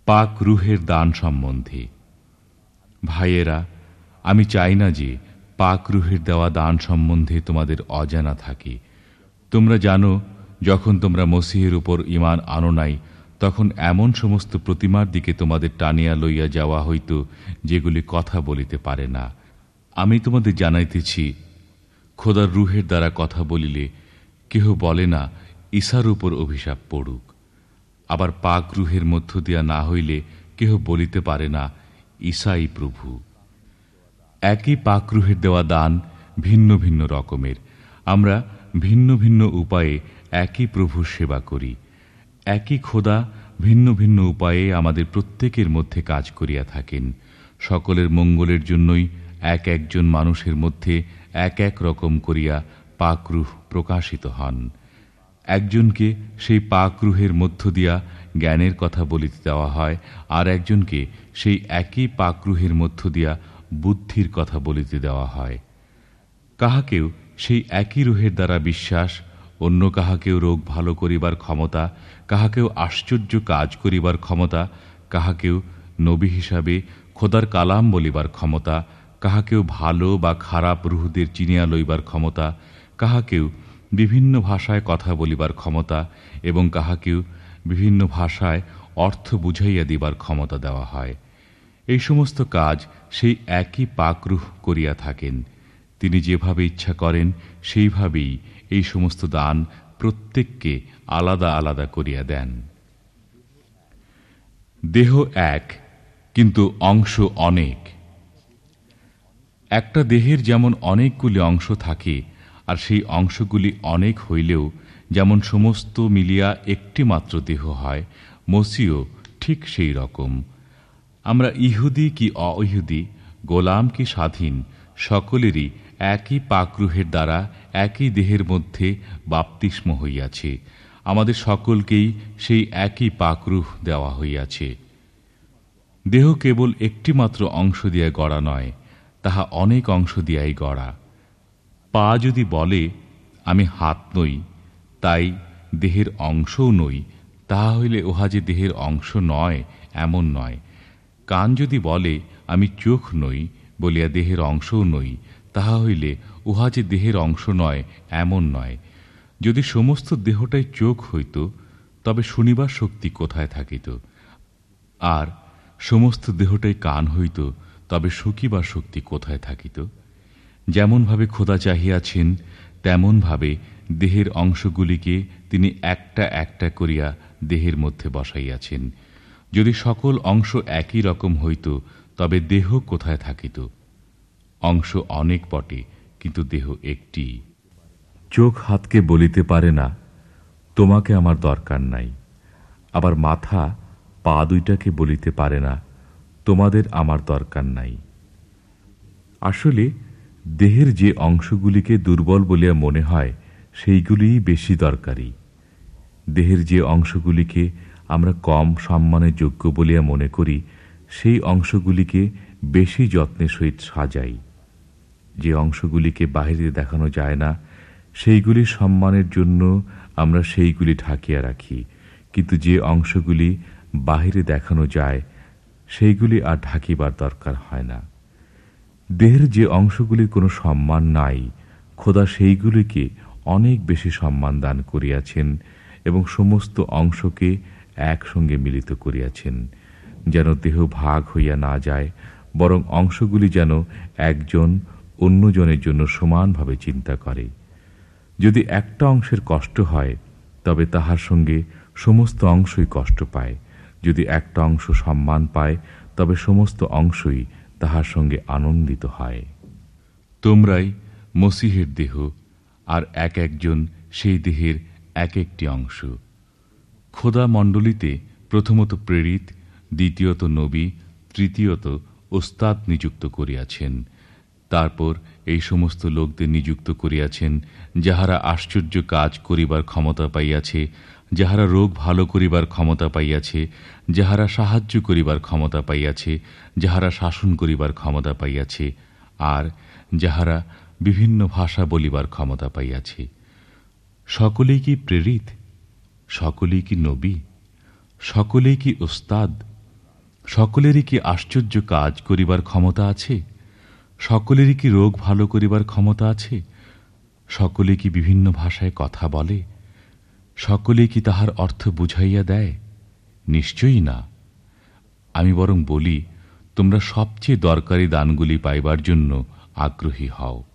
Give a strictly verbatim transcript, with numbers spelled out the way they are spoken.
পাক রুহের দান সম্বন্ধে। ভাইয়েরা, আমি চাই না যে পাক রুহের দেওয়া দান সম্বন্ধে তোমাদের অজানা থাকে। তোমরা জানো, যখন তোমরা মসিহের উপর ঈমান আনো নাই, তখন এমন সমস্ত প্রতিমার দিকে তোমাদের টানিয়া লইয়া যাওয়া হইত, যেগুলি কথা বলিতে পারে না। আমি তোমাদের জানাইতেছি, খোদার রুহের দ্বারা কথা বলিলে কেহ বলে না ঈসার উপর অভিশাপ পড়ুক। আবার পাক রুহের মধ্য দিয়া না হইলে কেহ বলিতে পারে না ঈসাই প্রভু। একই পাক রুহের দেওয়া দান ভিন্ন ভিন্ন রকমের। আমরা ভিন্ন ভিন্ন উপায়ে একই প্রভুর সেবা করি। একই খোদা ভিন্ন ভিন্ন উপায়ে আমাদের প্রত্যেকের মধ্যে কাজ করিয়া থাকেন। সকলের মঙ্গলের জন্যই এক একজন মানুষের মধ্যে এক এক রকম করিয়া পাক রুহ প্রকাশিত হন। একজনকে সেই পাক রুহের মধ্য দিয়া জ্ঞানের কথা বলিতে দেওয়া হয়, আর একজনকে সেই একই পাক রুহের মধ্য দিয়া বুদ্ধির কথা বলিতে দেওয়া হয়। কাহাকেও সেই একই রুহের দ্বারা বিশ্বাস, অন্য কাহাকেও রোগ ভালো করিবার ক্ষমতা, কাহাকেও আশ্চর্য কাজ করিবার ক্ষমতা, কাহাকেও নবী হিসাবে খোদার কালাম বলিবার ক্ষমতা, কাহাকেও ভালো বা খারাপ রুহদের চিনিয়া লইবার ক্ষমতা, কাহাকেও বিভিন্ন ভাষায় কথা বলিবার ক্ষমতা এবং কাহাকেও বিভিন্ন ভাষায় অর্থ বুঝাইয়া দিবার ক্ষমতা দেওয়া হয়। এই সমস্ত কাজ সেই একই পাক রুহ করিয়া থাকেন। তিনি যেভাবে ইচ্ছা করেন সেইভাবেই এই সমস্ত দান প্রত্যেককে আলাদা আলাদা করিয়া দেন। দেহ এক, কিন্তু অংশ অনেক। একটা দেহের যেমন অনেকগুলি অংশ থাকে, আর সেই অংশগুলি অনেক হইলেও যেমন সমস্ত মিলিয়া একটি মাত্র দেহ হয়, মসিও ঠিক সেই রকম। আমরা ইহুদি কি অইহুদি, গোলাম কি স্বাধীন, সকলেরই একই পাকরুহের দ্বারা একই দেহের মধ্যে বাপ্তিস্ম হইয়াছে। আমাদের সকলকেই সেই একই পাকরুহ দেওয়া হইয়াছে। দেহ কেবল একটি মাত্র অংশ দিয়া গড়া নয়, তাহা অনেক অংশ দিয়াই গড়া। পা যদি বলে আমি হাত নই, তাই দেহের অংশও নই, তাহা হইলে উহা যে দেহের অংশ নয় এমন নয়। কান যদি বলে আমি চোখ নই, বলিয়া দেহের অংশও নই, তাহা হইলে উহা যে দেহের অংশ নয় এমন নয়। যদি সমস্ত দেহটাই চোখ হইত, তবে শুনিবার শক্তি কোথায় থাকিত? আর সমস্ত দেহটাই কান হইত, তবে শুকিবার শক্তি কোথায় থাকিত? যেমনভাবে খোদা চাহিয়াছেন, তেমনভাবে দেহের অংশগুলিকে তিনি একটা একটা করিয়া দেহের মধ্যে বসাইয়াছেন। যদি সকল অংশ একই রকম হইত, তবে দেহ কোথায় থাকিত? অংশ অনেক বটে, কিন্তু দেহ একটি। চোখ হাতকে বলিতে পারে না তোমাকে আমার দরকার নাই, আবার মাথা পা দুইটাকে বলিতে পারে না তোমাদের আমার দরকার নাই। আসলে দেহের যে অংশগুলিকে দুর্বল বলিয়া মনে হয়, সেইগুলিই বেশি দরকারি। দেহের যে অংশগুলিকে আমরা কম সম্মানের যোগ্য বলিয়া মনে করি, সেই অংশগুলিকে বেশি যত্নের সহিত সাজাই। যে অংশগুলিকে বাহিরে দেখানো যায় না, সেইগুলি সম্মানের জন্য আমরা সেইগুলি ঢাকিয়া রাখি, কিন্তু যে অংশগুলি বাহিরে দেখানো যায়, সেইগুলি আর ঢাকিবার দরকার হয় না। দেহের যে অংশগুলির কোনো সম্মান নাই, খোদা সেইগুলিকে অনেক বেশি সম্মান দান করিয়াছেন এবং সমস্ত অংশকে একসঙ্গে মিলিত করিয়াছেন, যেন দেহ ভাগ হইয়া না যায়, বরং অংশগুলি যেন একজন অন্যজনের জন্য সমানভাবে চিন্তা করে। যদি একটা অংশের কষ্ট হয়, তবে তাহার সঙ্গে সমস্ত অংশই কষ্ট পায়। যদি একটা অংশ সম্মান পায়, তবে সমস্ত অংশই তাহার সঙ্গে আনন্দিত হয়। তোমরাই মসিহের দেহ, আর এক একজন সেই দেহের এক একটি অংশ। খোদা মণ্ডলীতে প্রথমত প্রেরিত, দ্বিতীয়ত নবী, তৃতীয়ত ওস্তাদ নিযুক্ত করিয়াছেন। তারপর এই সমস্ত লোকদের নিযুক্ত করিয়াছেন, যাহারা আশ্চর্য কাজ করিবার ক্ষমতা পাইয়াছে, যাহারা রোগ ভালো করিবার ক্ষমতা পাইয়াছে, যাহারা সাহায্য করিবার ক্ষমতা পাইয়াছে, যাহারা শাসন করিবার ক্ষমতা পাইয়াছে, আর যাহারা বিভিন্ন ভাষা বলিবার ক্ষমতা পাইয়াছে। সকলেই কি প্রেরিত? সকলেই কি নবী? সকলেই কি ওস্তাদ? সকলেরই কি আশ্চর্য কাজ করিবার ক্ষমতা আছে? সকলেরই কি রোগ ভালো করিবার ক্ষমতা আছে? সকলে কি বিভিন্ন ভাষায় কথা বলে? সকলে কি তাহার অর্থ বুঝাইয়া দেয়? নিশ্চয়ই না। আমি বরং বলি, তোমরা সবচেয়ে দরকারি দানগুলি পাইবার জন্য আগ্রহী হও।